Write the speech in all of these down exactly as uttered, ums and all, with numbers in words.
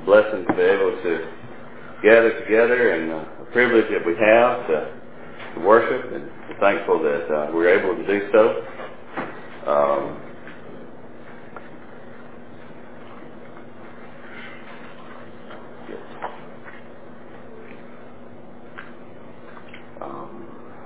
blessing to be able to gather together and uh, a privilege that we have to, to worship, and we're thankful that uh, we're able to do so. Um, um,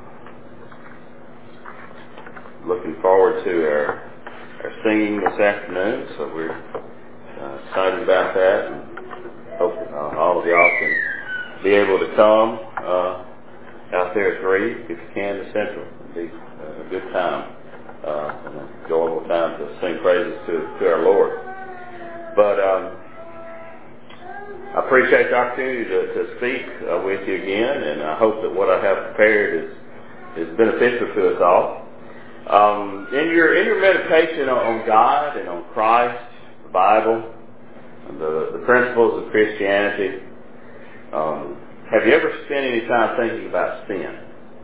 looking forward to our, our singing this afternoon, so we're uh, excited about that, and hope uh, all of y'all can be able to come uh, out there at three, if you can, to Central. It'll be a good time, uh, and a enjoyable time to sing praises to, to our Lord. But um, I appreciate the opportunity to, to speak uh, with you again, and I hope that what I have prepared is is beneficial to us all. Um, in your in your meditation on, on God and on Christ, the Bible, and the, the principles of Christianity, um, have you ever spent any time thinking about sin?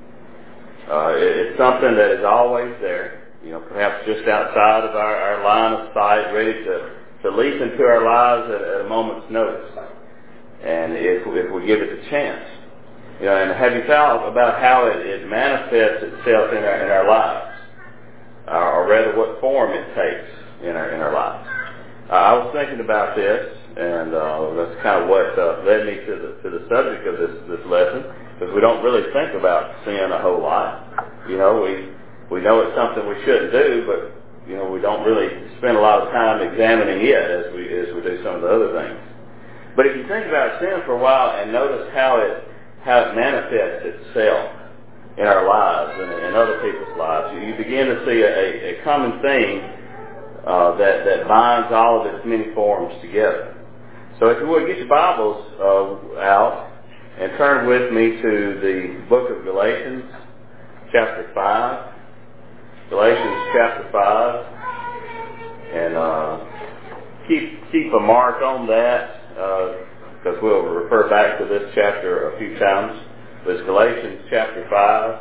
Uh, it, it's something that is always there, you know, perhaps just outside of our, our line of sight, ready to, to leap into our lives at, at a moment's notice. And if, if we give it a chance. You know, and have you thought about how it, it manifests itself in our, in our lives? Uh, or rather, what form it takes in our, in our lives? Uh, I was thinking about this, and uh, that's kind of what uh, led me to the to the subject of this this lesson, because we don't really think about sin a whole lot. You know, we we know it's something we shouldn't do, but you know, we don't really spend a lot of time examining it as we as we do some of the other things. But if you think about sin for a while and notice how it how it manifests itself in our lives and in other people's lives, you begin to see a, a common theme uh, that that binds all of its many forms together. So if you would, get your Bibles uh, out and turn with me to the book of Galatians, chapter five. Galatians chapter five. And uh, keep keep a mark on that, because uh, we'll refer back to this chapter a few times. It's Galatians chapter five.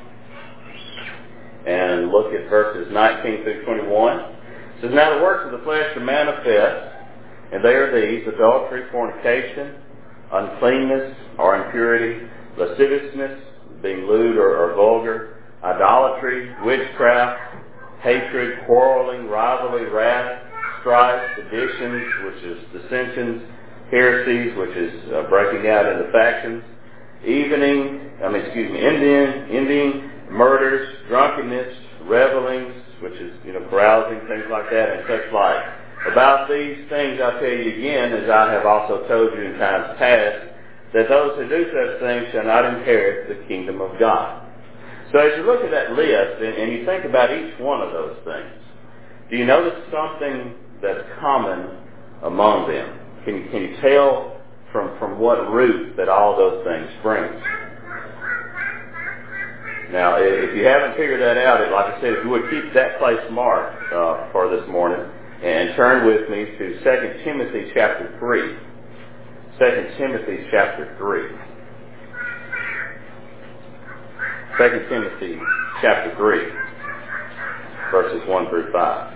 And look at verses nineteen through twenty-one. It says, "Now the works of the flesh are manifest, and they are these: adultery, fornication, uncleanness or impurity, lasciviousness, being lewd or, or vulgar, idolatry, witchcraft, hatred, quarreling, rivalry, wrath, strife, seditions, which is dissensions, heresies, which is uh, breaking out into factions, evening, I mean, excuse me, envying, envying, murders, drunkenness, revelings, which is, you know, carousing, things like that, and such like. About these things I tell you again, as I have also told you in times past, that those who do such things shall not inherit the kingdom of God." So as you look at that list and, and you think about each one of those things, do you notice something that's common among them? Can you, can you tell from, from what root that all those things spring? Now, if you haven't figured that out, like I said, if you would keep that place marked uh, for this morning, and turn with me to Second Timothy chapter three. Second Timothy chapter three. Second Timothy chapter three, verses one through five.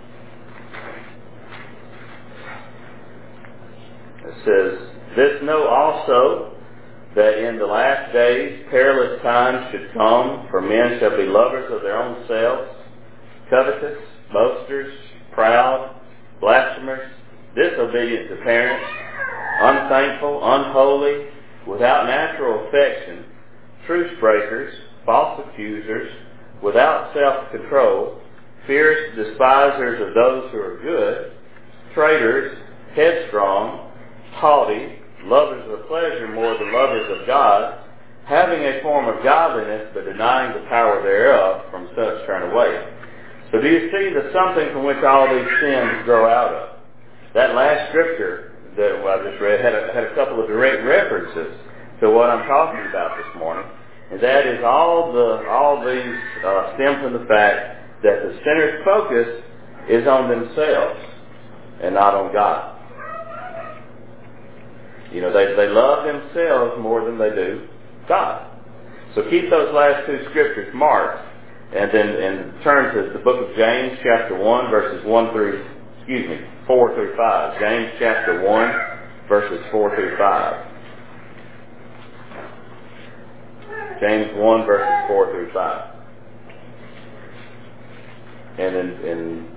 It says, "This know also, that in the last days perilous times should come, for men shall be lovers of their own selves, covetous, boasters, proud, blasphemers, disobedient to parents, unthankful, unholy, without natural affection, truce breakers, false accusers, without self-control, fierce, despisers of those who are good, traitors, headstrong, haughty, lovers of pleasure more than lovers of God, having a form of godliness but denying the power thereof, from such turn away." So do you see the something from which all these sins grow out of? That last scripture that I just read had a, had a couple of direct references to what I'm talking about this morning, and that is all the all these uh, stem from the fact that the sinner's focus is on themselves and not on God. You know, they they love themselves more than they do God. So keep those last two scriptures marked. And then and turn to the book of James, chapter one, verses one through, excuse me, four through five. James chapter one, verses four through five. James one, verses four through five. And in, in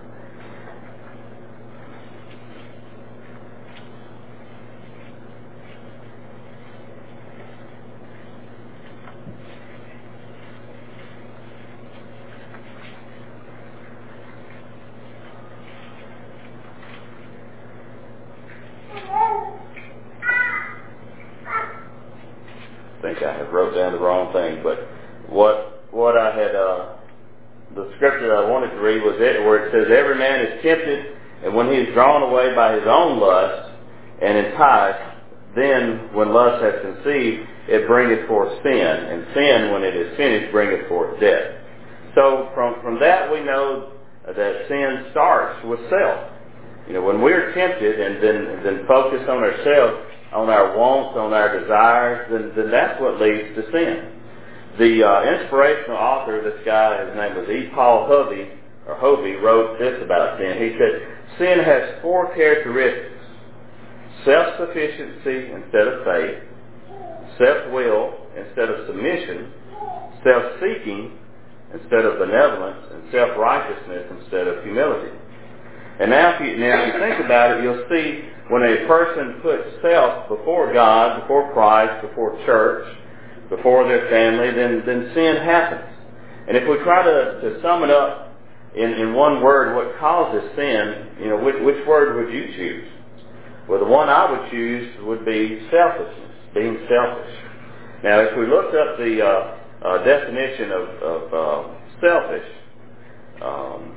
I think I have wrote down the wrong thing, but what what I had, uh, the scripture I wanted to read was it, where it says, every man is tempted, and when he is drawn away by his own lust and enticed, then when lust has conceived, it bringeth forth sin, and sin, when it is finished, bringeth forth death. So from, from that we know that sin starts with self. You know, when we're tempted and then, and then focus on ourselves, on our wants, on our desires, then, then that's what leads to sin. The uh, inspirational author, this guy, his name was E. Paul Hovey, or Hovey, wrote this about sin. He said, sin has four characteristics: self-sufficiency instead of faith, self-will instead of submission, self-seeking instead of benevolence, and self-righteousness instead of humility. And now if you, now if you think about it, you'll see when a person puts self before God, before Christ, before church, before their family, then, then sin happens. And if we try to, to sum it up in, in one word, what causes sin, you know, which, which word would you choose? Well, the one I would choose would be selfishness, being selfish. Now, if we looked up the uh, uh, definition of, of uh, selfish, um,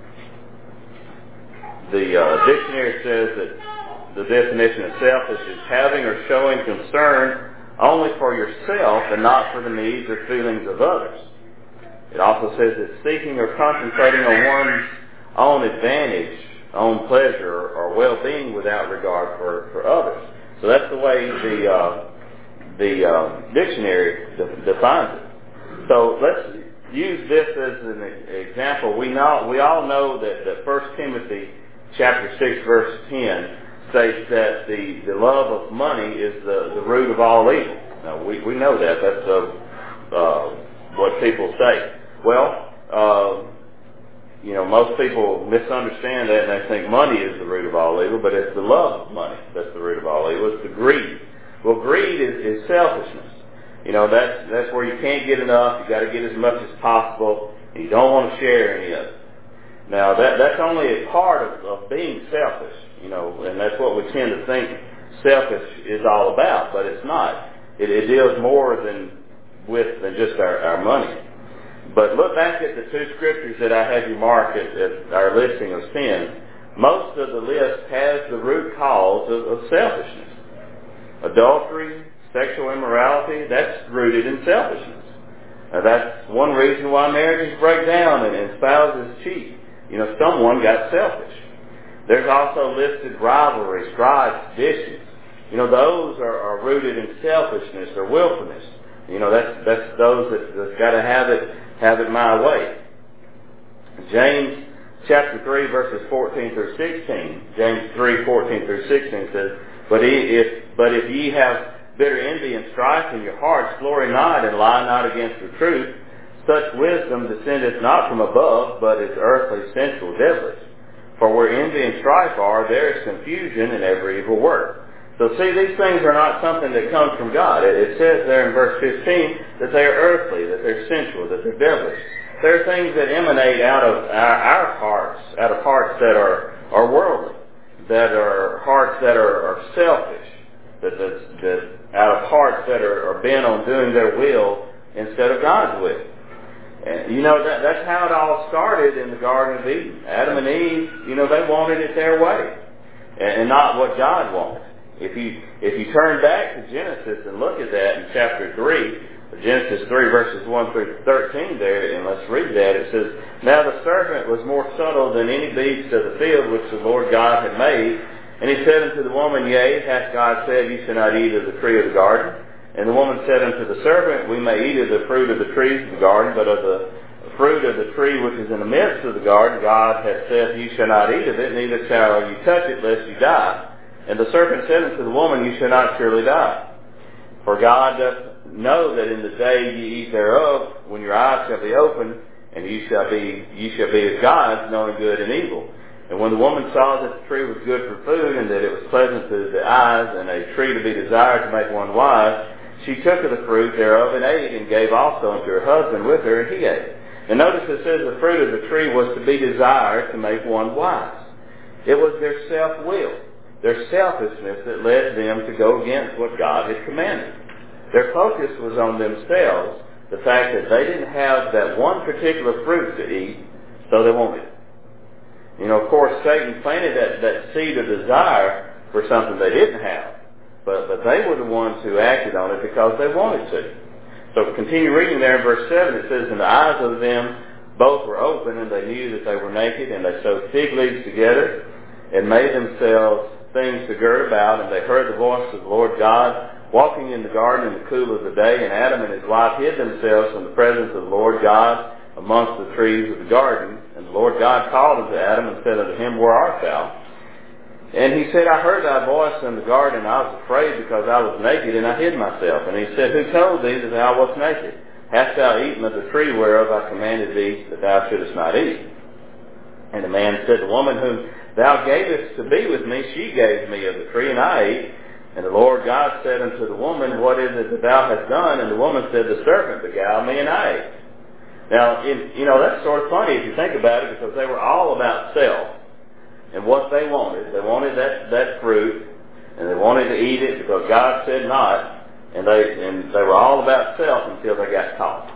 the uh, dictionary says that the definition of selfish is having or showing concern only for yourself and not for the needs or feelings of others. It also says it's seeking or concentrating on one's own advantage, own pleasure, or well-being without regard for, for others. So that's the way the uh, the uh, dictionary de- defines it. So let's use this as an example. We know we all know that, that First Timothy chapter six verse ten states that the, the love of money is the, the root of all evil. Now, we, we know that. That's uh, uh, what people say. Well, uh, you know, most people misunderstand that and they think money is the root of all evil, but it's the love of money that's the root of all evil. It's the greed. Well, greed is, is selfishness. You know, that's, that's where you can't get enough. You've got to get as much as possible, and you don't want to share any of it. Now, that, that's only a part of, of being selfish. You know, and that's what we tend to think selfish is all about, but it's not. It, it deals more than with than just our, our money. But look back at the two scriptures that I had you mark at, at our listing of sin. Most of the list has the root cause of, of selfishness. Adultery, sexual immorality, that's rooted in selfishness. Now, that's one reason why marriages break down and, and spouses cheat. You know, someone got selfish. There's also listed rivalry, strife, seditions. You know, those are, are rooted in selfishness or willfulness. You know, that's that's those that, that's got to have it have it my way. James chapter three verses fourteen through sixteen. James three fourteen through sixteen says, "But if but if ye have bitter envy and strife in your hearts, glory not and lie not against the truth. Such wisdom descendeth not from above, but is earthly, sensual, devilish. For where envy and strife are, there is confusion in every evil work." So see, these things are not something that comes from God. It, it says there in verse fifteen that they are earthly, that they're sensual, that they're devilish. They're things that emanate out of our, our hearts, out of hearts that are, are worldly, that are hearts that are, are selfish, that, that, that out of hearts that are, are bent on doing their will instead of God's will. And, you know, that, that's how it all started in the Garden of Eden. Adam and Eve, you know, they wanted it their way and, and not what God wanted. If you if you turn back to Genesis and look at that in chapter three, Genesis three verses one through thirteen there, and let's read that. It says, "Now the serpent was more subtle than any beast of the field which the Lord God had made. And he said unto the woman, Yea, hath God said, Ye shall not eat of the tree of the garden? And the woman said unto the serpent, We may eat of the fruit of the trees of the garden, but of the fruit of the tree which is in the midst of the garden, God hath said, Ye shall not eat of it, neither shall you touch it, lest you die. And the serpent said unto the woman, You shall not surely die. For God doth know that in the day ye eat thereof, when your eyes shall be opened, and you shall be ye shall be as gods, knowing good and evil. And when the woman saw that the tree was good for food, and that it was pleasant to the eyes, and a tree to be desired to make one wise, she took of the fruit thereof and ate, and gave also unto her husband with her, and he ate. And notice it says the fruit of the tree was to be desired to make one wise. It was their self-will, their selfishness that led them to go against what God had commanded. Their focus was on themselves, the fact that they didn't have that one particular fruit to eat, so they wanted it. You know, of course, Satan planted that, that seed of desire for something they didn't have. But, but they were the ones who acted on it because they wanted to. So continue reading there in verse seven. It says, And the eyes of them both were open, and they knew that they were naked, and they sewed fig leaves together, and made themselves things to gird about, and they heard the voice of the Lord God walking in the garden in the cool of the day, and Adam and his wife hid themselves from the presence of the Lord God amongst the trees of the garden. And the Lord God called unto Adam and said unto him, Where art thou? And he said, I heard thy voice in the garden, and I was afraid because I was naked, and I hid myself. And he said, Who told thee that thou wast naked? Hast thou eaten of the tree whereof I commanded thee that thou shouldest not eat? And the man said, The woman whom thou gavest to be with me, she gave me of the tree, and I ate. And the Lord God said unto the woman, What is it that thou hast done? And the woman said, The serpent beguiled me, and I ate. Now, in, you know, that's sort of funny if you think about it, because they were all about self and what they wanted. They wanted that, that fruit, and they wanted to eat it because God said not, and they and they were all about self until they got caught.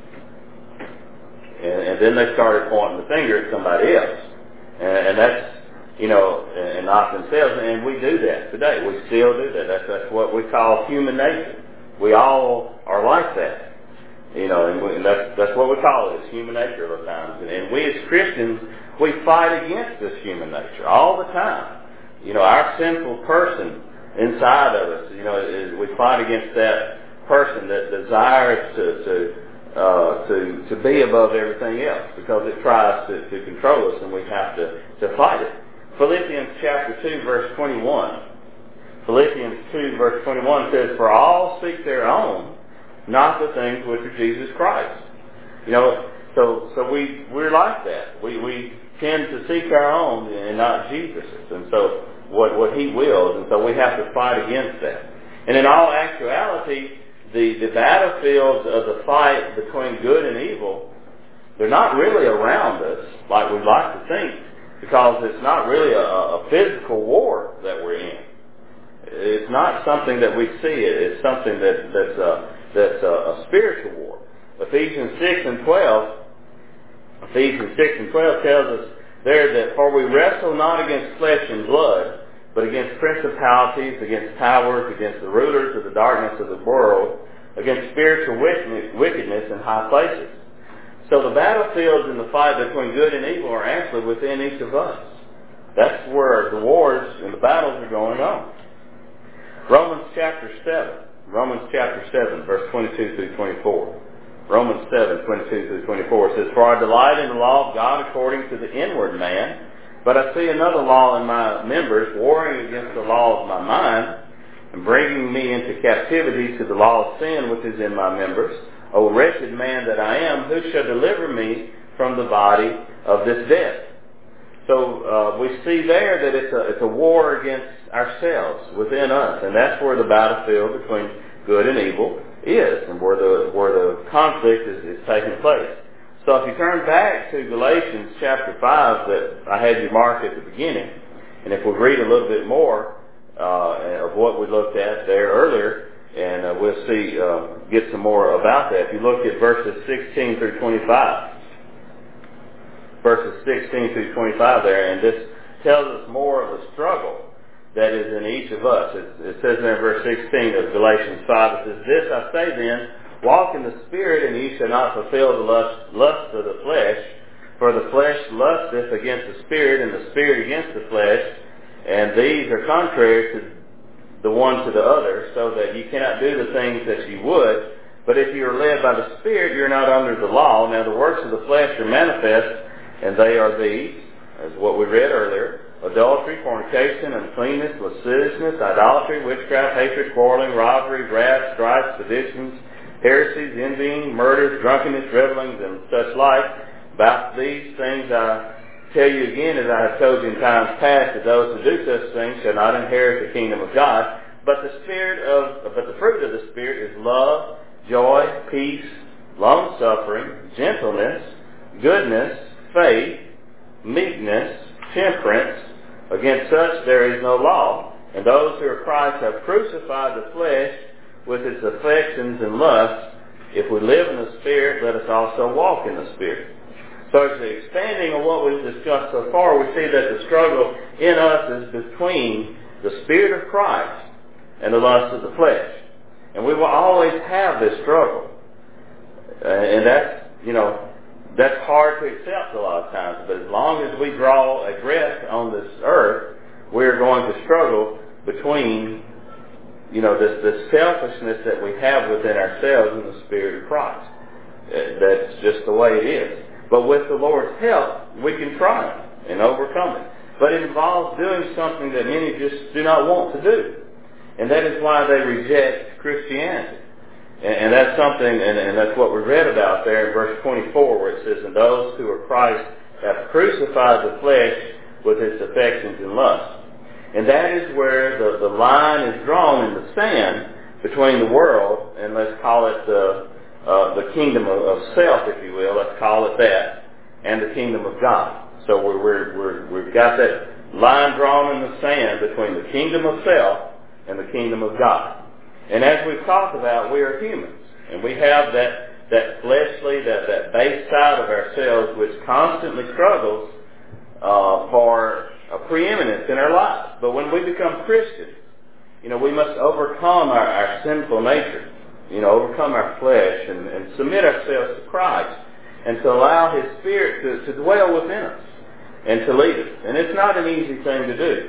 And, and then they started pointing the finger at somebody else. And, and that's, you know, and, and not themselves. And we do that today. We still do that. That's, that's what we call human nature. We all are like that. You know, and, we, and that's, that's what we call it, it's human nature a lot of times. And, and we as Christians, we fight against this human nature all the time. You know, our sinful person inside of us, you know, is, we fight against that person that desires to to, uh, to to be above everything else, because it tries to, to control us, and we have to, to fight it. Philippians chapter two, verse twenty-one. Philippians two, verse twenty-one says, For all seek their own, not the things which are Jesus Christ. You know, so so we we're like that. We we tend to seek our own and not Jesus's, and so what what He wills, and so we have to fight against that. And in all actuality, the the battlefields of the fight between good and evil, they're not really around us like we'd like to think, because it's not really a, a physical war that we're in. It's not something that we see. It's something that that's a That's a, a spiritual war. Ephesians six and twelve, Ephesians six and twelve tells us there that, For we wrestle not against flesh and blood, but against principalities, against powers, against the rulers of the darkness of the world, against spiritual wickedness in high places. So the battlefields in the fight between good and evil are actually within each of us. That's where the wars and the battles are going on. Romans chapter seven. Romans chapter seven, verse twenty-two through twenty-four. Romans seven, twenty-two through twenty-four says, For I delight in the law of God according to the inward man, but I see another law in my members, warring against the law of my mind, and bringing me into captivity to the law of sin which is in my members. O wretched man that I am, who shall deliver me from the body of this death? So uh, we see there that it's a, it's a war against ourselves, within us, and that's where the battlefield between good and evil is, and where the where the conflict is, is taking place. So if you turn back to Galatians chapter five that I had you mark at the beginning, and if we read a little bit more uh, of what we looked at there earlier, and uh, we'll see, uh, get some more about that. If you look at verses sixteen through twenty-five, verses sixteen through twenty-five there, and this tells us more of the struggle that is in each of us. It, it says there in verse sixteen of Galatians five, it says, This I say then, walk in the Spirit, and ye shall not fulfill the lust, lust of the flesh. For the flesh lusteth against the Spirit, and the Spirit against the flesh, and these are contrary to the one to the other, so that ye cannot do the things that ye would. But if you are led by the Spirit, you are not under the law. Now the works of the flesh are manifest, and they are these, as what we read earlier, adultery, fornication, uncleanness, lasciviousness, idolatry, witchcraft, hatred, quarreling, rivalry, wrath, strife, seditions, heresies, envying, murders, drunkenness, revelings, and such like. About these things I tell you again, as I have told you in times past, that those who do such things shall not inherit the kingdom of God. But the spirit of, but the fruit of the Spirit is love, joy, peace, long-suffering, gentleness, goodness, faith, meekness, temperance. Against such there is no law. And those who are Christ have crucified the flesh with its affections and lusts. If we live in the Spirit, let us also walk in the Spirit. So as the expanding on what we've discussed so far, we see that the struggle in us is between the Spirit of Christ and the lust of the flesh. And we will always have this struggle. Uh, and that's, you know, that's hard to accept a lot of times. But as long as we draw a breath on this earth, we're going to struggle between, you know, this, this selfishness that we have within ourselves and the Spirit of Christ. Uh, that's just the way it is. But with the Lord's help, we can triumph and overcome it. But it involves doing something that many just do not want to do. And that is why they reject Christianity. And, and that's something, and, and that's what we read about there in verse twenty-four, where it says, and those who are Christ have crucified the flesh with its affections and lusts. And that is where the, the line is drawn in the sand between the world, and let's call it the, uh, the kingdom of, of self, if you will, let's call it that, and the kingdom of God. So we're, we're, we're, we've got that line drawn in the sand between the kingdom of self and the kingdom of God. And as we've talked about, we are humans. And we have that, that fleshly, that, that base side of ourselves which constantly struggles uh, for a preeminence in our lives. But when we become Christians, you know, we must overcome our, our sinful nature. You know, overcome our flesh and, and submit ourselves to Christ and to allow His Spirit to, to dwell within us and to lead us. And it's not an easy thing to do.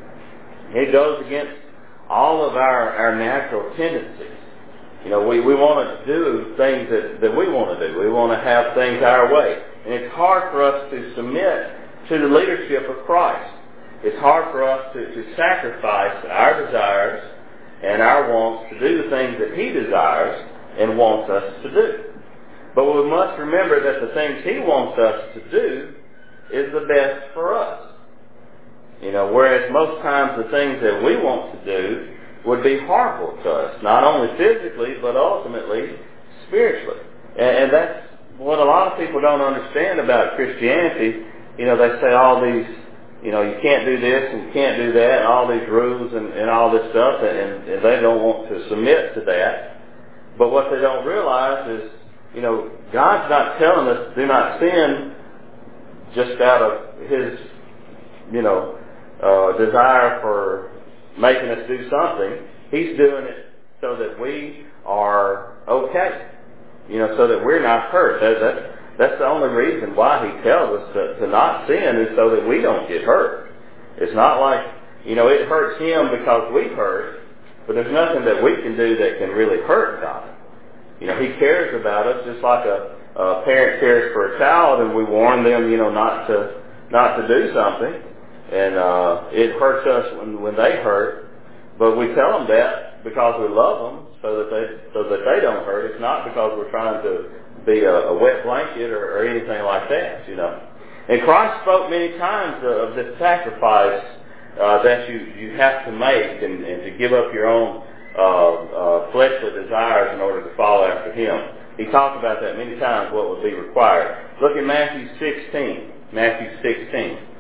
It goes against all of our, our natural tendencies. You know, we, we want to do things that, that we want to do. We want to have things our way. And it's hard for us to submit to the leadership of Christ. It's hard for us to, to sacrifice our desires and our wants to do the things that He desires and wants us to do. But we must remember that the things He wants us to do is the best for us. You know, whereas most times the things that we want to do would be harmful to us, not only physically, but ultimately spiritually. And, and that's what a lot of people don't understand about Christianity. You know, they say all these, you know, you can't do this and you can't do that, and all these rules and, and all this stuff, and, and they don't want to submit to that. But what they don't realize is, you know, God's not telling us do not sin just out of His, you know, Uh, desire for making us do something. He's doing it so that we are okay, you know, so that we're not hurt. That, that, that's the only reason why He tells us to, to not sin, is so that we don't get hurt. It's not like, you know, it hurts Him because we hurt, but there's nothing that we can do that can really hurt God. You know, He cares about us just like a, a parent cares for a child, and we warn them, you know, not to not to do something. And uh, it hurts us when, when they hurt, but we tell them that because we love them, so that they so that they don't hurt. It's not because we're trying to be a, a wet blanket or, or anything like that, you know. And Christ spoke many times of this sacrifice uh, that you, you have to make, and, and to give up your own uh, uh, fleshly desires in order to follow after Him. He talked about that many times, what would be required. Look at Matthew sixteen. Matthew sixteen.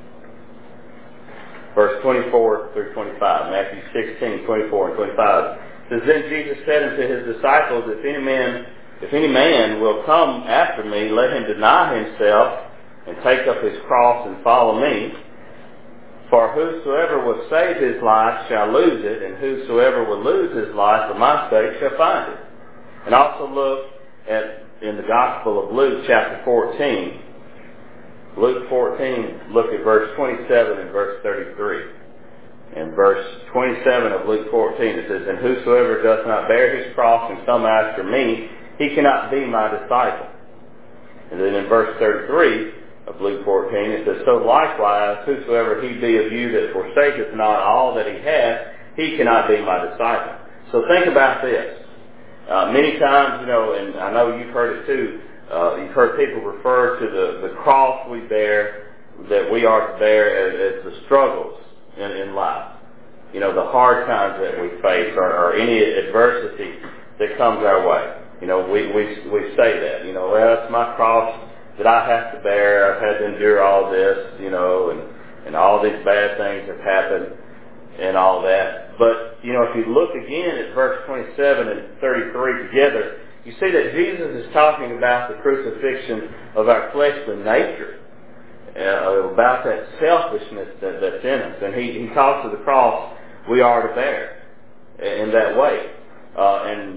Verse twenty-four through twenty-five. Matthew sixteen, twenty-four and twenty-five. It says, then Jesus said unto His disciples, If any man, if any man will come after me, let him deny himself and take up his cross and follow me. For whosoever will save his life shall lose it, and whosoever will lose his life for my sake shall find it. And also look at in the Gospel of Luke, chapter fourteen. Luke fourteen, look at verse twenty-seven and verse thirty-three. In verse twenty-seven of Luke fourteen, it says, And whosoever does not bear his cross and come after me, he cannot be my disciple. And then in verse thirty-three, of Luke fourteen. It says, "So likewise, whosoever he be of you that forsaketh not all that he hath, he cannot be my disciple." So think about this. Uh, many times, you know, and I know you've heard it too, uh, you've heard people refer to the, the cross we bear, that we are to bear as, as the struggles in, in life. You know, the hard times that we face, or, or any adversity that comes our way. You know, we, we, we say that, you know, well, it's my cross that I have to bear. I've had to endure all this, you know, and, and all these bad things have happened and all that. But, you know, if you look again at verse twenty-seven and thirty-three together, you see that Jesus is talking about the crucifixion of our fleshly nature, uh, about that selfishness that, that's in us. And he, he talks of the cross we are to bear in that way. Uh, and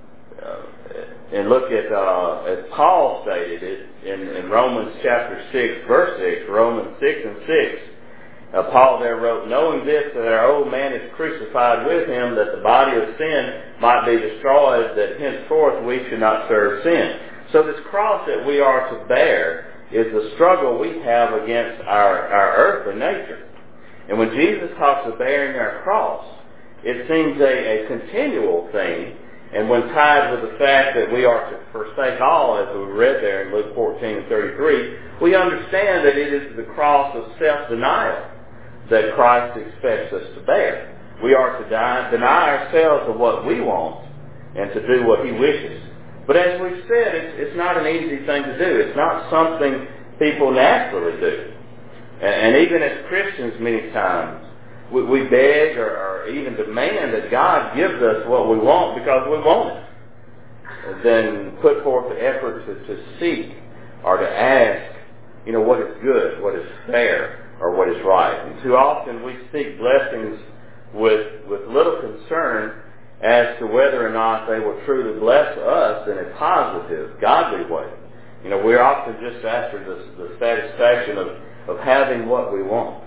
uh, and look at, uh, as Paul stated it in, in Romans chapter six, verse six, Romans six and six, Uh, Paul there wrote, "Knowing this, that our old man is crucified with him, that the body of sin might be destroyed, that henceforth we should not serve sin." So this cross that we are to bear is the struggle we have against our, our earthly nature. And when Jesus talks of bearing our cross, it seems a, a continual thing. And when tied with the fact that we are to forsake all, as we read there in Luke fourteen and thirty-three, we understand that it is the cross of self-denial that Christ expects us to bear. We are to die, deny ourselves of what we want and to do what he wishes. But as we've said, it's, it's not an easy thing to do. It's not something people naturally do. And, and even as Christians, many times, we, we beg or, or even demand that God gives us what we want because we want it. And then put forth the effort to, to seek or to ask, you know, what is good, what is fair, or what is right. And too often we seek blessings with with little concern as to whether or not they will truly bless us in a positive, godly way. You know, we're often just after the, the satisfaction of, of having what we want.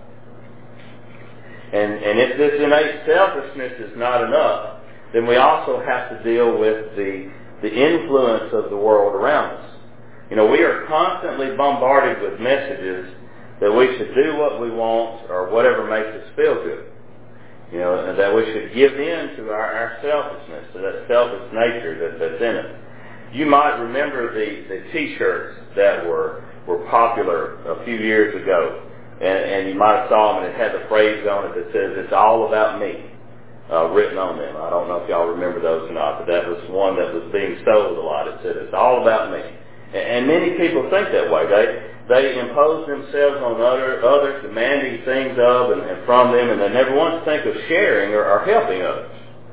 And, and if this innate selfishness is not enough, then we also have to deal with the, the influence of the world around us. You know, we are constantly bombarded with messages that we should do what we want or whatever makes us feel good. You know, and that we should give in to our, our selfishness, to that selfish nature that, that's in us. You might remember the, the T-shirts that were, were popular a few years ago. And, and you might have saw them and it had the phrase on it that says, "It's all about me," uh, written on them. I don't know if y'all remember those or not, but that was one that was being sold a lot. It said, "It's all about me." And many people think that way. They they impose themselves on other, others, demanding things of and, and from them, and they never once think of sharing or, or helping others.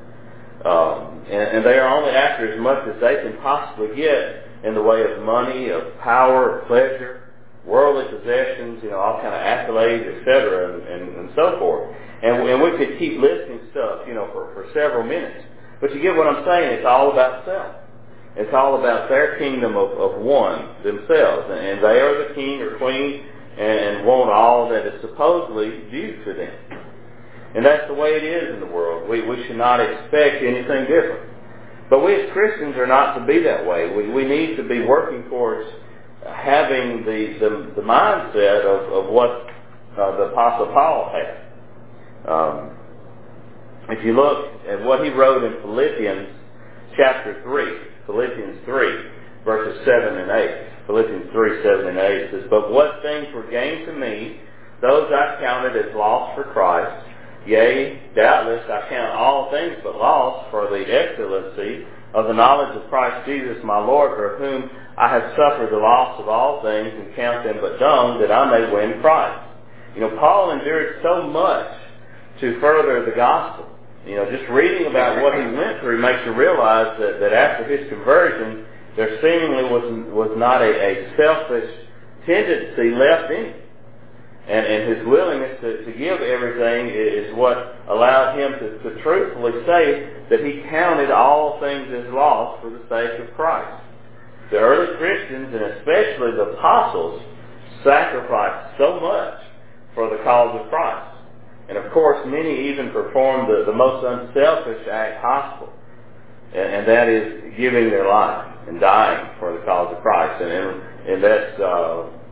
Um, and, and they are only after as much as they can possibly get in the way of money, of power, of pleasure, worldly possessions, you know, all kind of accolades, et cetera, and, and, and so forth. And, and we could keep listing stuff, you know, for, for several minutes. But you get what I'm saying? It's all about self. It's all about their kingdom of, of one themselves. And, and they are the king or queen and, and want all that is supposedly due to them. And that's the way it is in the world. We, we should not expect anything different. But we as Christians are not to be that way. We, we need to be working towards having the, the, the mindset of, of what uh, the Apostle Paul had. Um, if you look at what he wrote in Philippians chapter three, Philippians three, verses seven and eight. Philippians three, seven and eight says, "But what things were gained to me, those I counted as loss for Christ. Yea, doubtless I count all things but loss for the excellency of the knowledge of Christ Jesus my Lord, for whom I have suffered the loss of all things, and count them but dung, that I may win Christ." You know, Paul endured so much to further the gospel. You know, just reading about what he went through makes you realize that, that after his conversion, there seemingly was was not a, a selfish tendency left in him. And, and his willingness to, to give everything is what allowed him to, to truthfully say that he counted all things as loss for the sake of Christ. The early Christians, and especially the apostles, sacrificed so much for the cause of Christ. And of course, many even performed the, the most unselfish act possible. And, and that is giving their life and dying for the cause of Christ. And, and, and that's uh,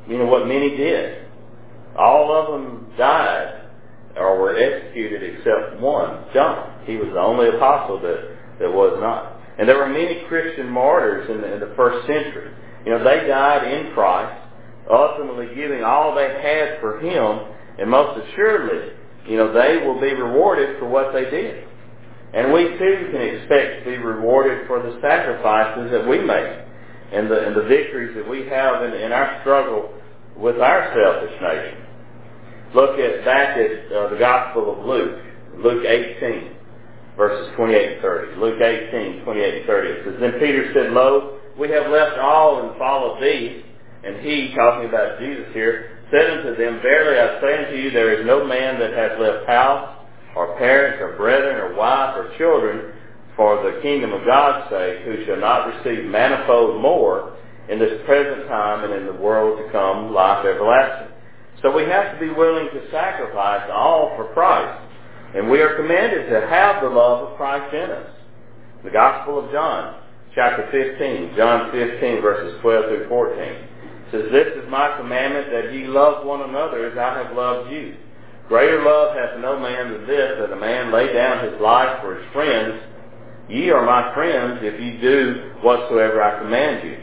you know, what many did. All of them died or were executed except one, John. He was the only apostle that, that was not. And there were many Christian martyrs in the, in the first century. You know, they died in Christ, ultimately giving all they had for Him, and most assuredly, you know, they will be rewarded for what they did. And we too can expect to be rewarded for the sacrifices that we make and the, and the victories that we have in, in our struggle with our selfish nation. Look at back at uh, the Gospel of Luke, Luke eighteen, verses twenty-eight and thirty. Luke eighteen, twenty-eight and thirty. It says, Then Peter said, Lo, we have left all and followed thee. And he, talking about Jesus here, said unto them, Verily I say unto you, there is no man that hath left house, or parents, or brethren, or wife, or children, for the kingdom of God's sake, who shall not receive manifold more in this present time and in the world to come life everlasting. So we have to be willing to sacrifice all for Christ. And we are commanded to have the love of Christ in us. The Gospel of John, chapter fifteen, John fifteen, verses twelve through fourteen, says, This is my commandment, that ye love one another as I have loved you. Greater love hath no man than this, that a man lay down his life for his friends. Ye are my friends, if ye do whatsoever I command you.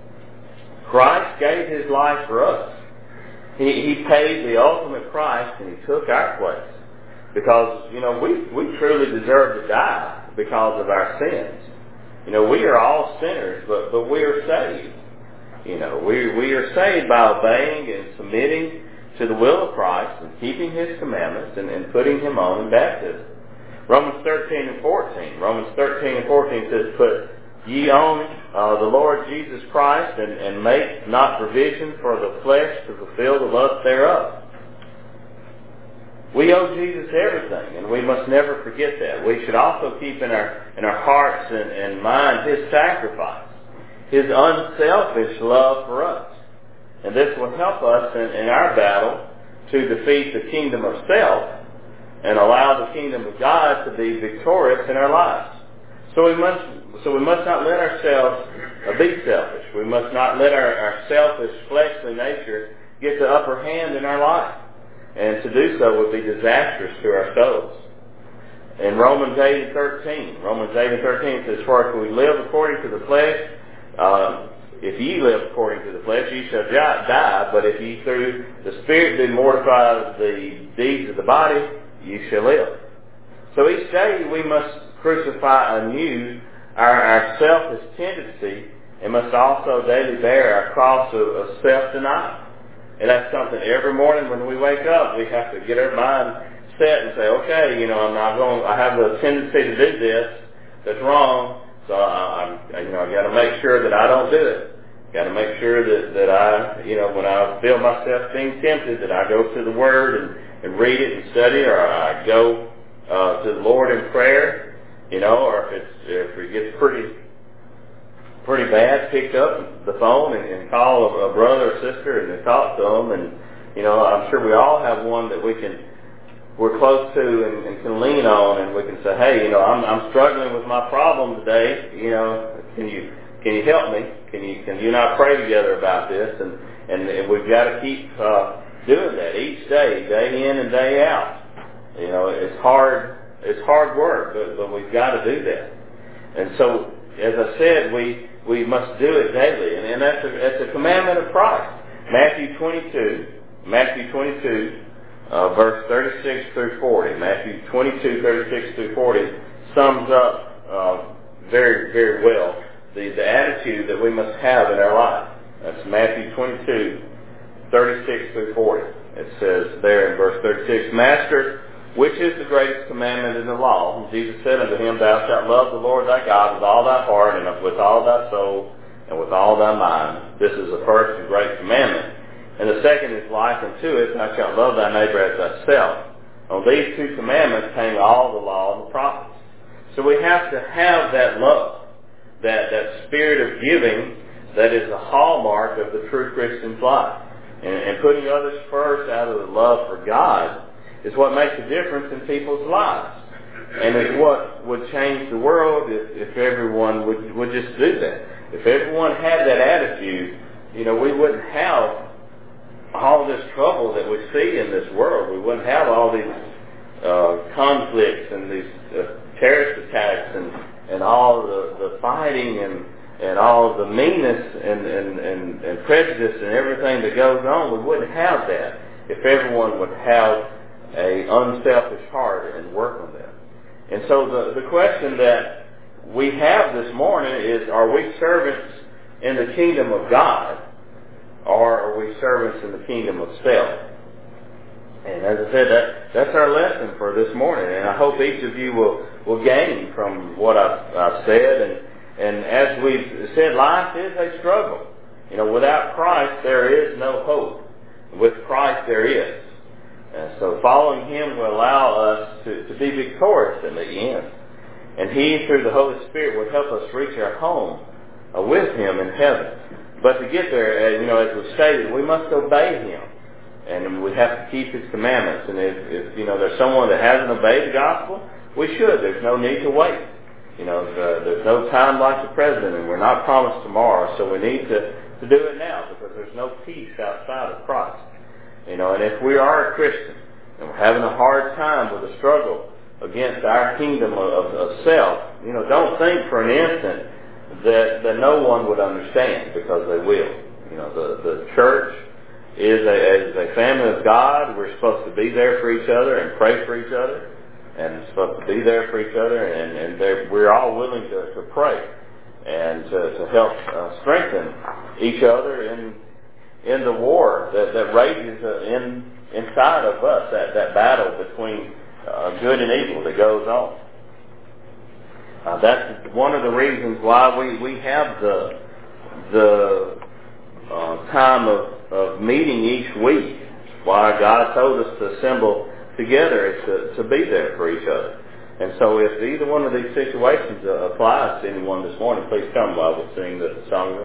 Christ gave His life for us. He, he paid the ultimate price, and He took our place. Because, you know, we, we truly deserve to die because of our sins. You know, we are all sinners, but, but we are saved. You know, we, we are saved by obeying and submitting to the will of Christ and keeping His commandments and, and putting Him on in baptism. Romans thirteen and fourteen. Romans thirteen and fourteen says, Put ye on uh, the Lord Jesus Christ, and, and make not provision for the flesh to fulfill the lust thereof. We owe Jesus everything, and we must never forget that. We should also keep in our in our hearts and, and mind His sacrifice, His unselfish love for us. And this will help us in, in our battle to defeat the kingdom of self and allow the kingdom of God to be victorious in our lives. So we must so we must not let ourselves uh, be selfish. We must not let our, our selfish, fleshly nature get the upper hand in our life. And to do so would be disastrous to our souls. In Romans eight and thirteen, Romans eight and thirteen says, For if we live according to the flesh, uh, if ye live according to the flesh, ye shall die. But if ye through the Spirit do mortify the deeds of the body, ye shall live. So each day we must crucify anew our, our selfish tendency, and must also daily bear our cross of, of self-denial. And that's something every morning when we wake up, we have to get our mind set and say, okay, you know, I'm not going, I have the tendency to do this that's wrong, so I, I you know, I got to make sure that I don't do it. Got to make sure that, that I, you know, when I feel myself being tempted, that I go to the Word and, and read it and study, or I go uh, to the Lord in prayer, you know, or if it's if it gets pretty pretty bad, pick up the phone and, and call a, a brother or sister and talk to them. And, you know, I'm sure we all have one that we can, we're close to and, and can lean on, and we can say, hey, you know, I'm, I'm struggling with my problem today. You know, can you, can you help me? Can you, can you and I pray together about this? And, and, and we've got to keep, uh, doing that each day, day in and day out. You know, it's hard, it's hard work, but, but we've got to do that. And so, as I said, we, we must do it daily, and, and that's, a, that's a commandment of Christ. Matthew twenty-two, Matthew twenty-two, uh, verse thirty-six through forty. Matthew twenty-two, thirty-six through forty sums up uh, very, very well the, the attitude that we must have in our life. That's Matthew twenty-two, thirty-six through forty. It says there in verse thirty-six, Master, which is the greatest commandment in the law? And Jesus said unto him, Thou shalt love the Lord thy God with all thy heart, and with all thy soul, and with all thy mind. This is the first and great commandment. And the second is like unto it, Thou shalt love thy neighbor as thyself. On these two commandments hang all the law and the prophets. So we have to have that love, that, that spirit of giving that is the hallmark of the true Christian's life. And, and putting others first out of the love for God is what makes a difference in people's lives. And is what would change the world if, if everyone would, would just do that. If everyone had that attitude, you know, we wouldn't have all this trouble that we see in this world. We wouldn't have all these uh, conflicts and these uh, terrorist attacks and, and all the, the fighting and, and all the meanness and, and, and, and prejudice and everything that goes on. We wouldn't have that if everyone would have an unselfish heart and work on that. And so the, the question that we have this morning is, are we servants in the kingdom of God, or are we servants in the kingdom of self? And as I said, that, that's our lesson for this morning. And I hope each of you will, will gain from what I've, I've said. And, and as we've said, life is a struggle. You know, without Christ, there is no hope. With Christ, there is. And so following Him will allow us to, to be victorious in the end. And He, through the Holy Spirit, will help us reach our home uh, with Him in heaven. But to get there, uh, you know, as we've stated, we must obey Him. And we have to keep His commandments. And if, if you know, there's someone that hasn't obeyed the gospel, we should. There's no need to wait. You know, the, there's no time like the present, and we're not promised tomorrow, so we need to, to do it now, because there's no peace outside of Christ. You know, and if we are a Christian, and we're having a hard time with the struggle against our kingdom of, of, of self, you know, don't think for an instant that, that no one would understand, because they will. You know, the, the church is a, is a family of God. We're supposed to be there for each other and pray for each other, and supposed to be there for each other, and, and we're all willing to, to pray and to, to help uh, strengthen each other in in the war that, that rages uh, in inside of us, that, that battle between uh, good and evil that goes on. Uh, that's one of the reasons why we, we have the the uh, time of, of meeting each week. Why God told us to assemble together is to, to be there for each other. And so if either one of these situations uh, applies to anyone this morning, please come while we sing the song.